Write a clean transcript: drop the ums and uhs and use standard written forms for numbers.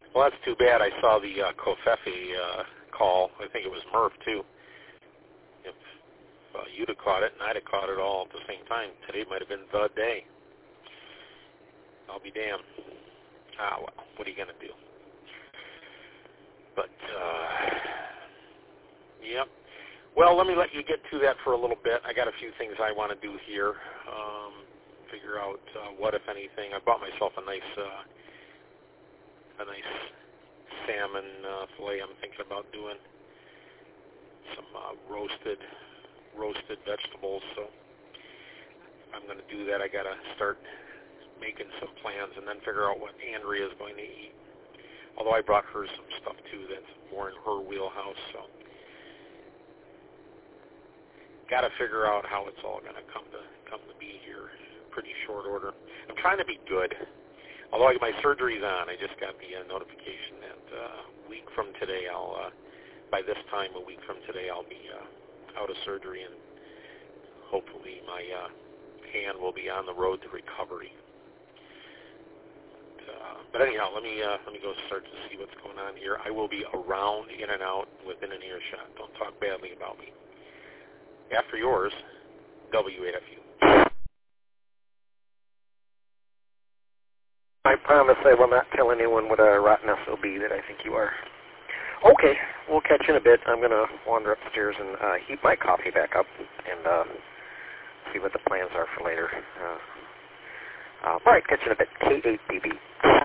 Well, that's too bad. I saw the Covfefe call. I think it was Murph, too. If you'd have caught it and I'd have caught it all at the same time, today might have been the day. I'll be damned. Well, what are you going to do? But, yep. Well, let me let you get to that for a little bit. I got a few things I want to do here. Figure out what, if anything. I bought myself a nice salmon fillet. I'm thinking about doing some roasted vegetables. So I'm going to do that. I got to start making some plans and then figure out what Andrea is going to eat. Although I brought her some stuff too that's more in her wheelhouse. So got to figure out how it's all going to come to be here. Pretty short order. I'm trying to be good. Although my surgery's on, I just got the notification that a week from today, by this time a week from today, I'll be out of surgery, and hopefully my hand will be on the road to recovery. But anyhow, let me go start to see what's going on here. I will be around, in and out, within an earshot. Don't talk badly about me. After yours, W8FU. I promise I will not tell anyone what a rotten SOB that I think you are. Okay, we'll catch you in a bit. I'm going to wander upstairs and heat my coffee back up and see what the plans are for later. All right, catch you in a bit. K8BB.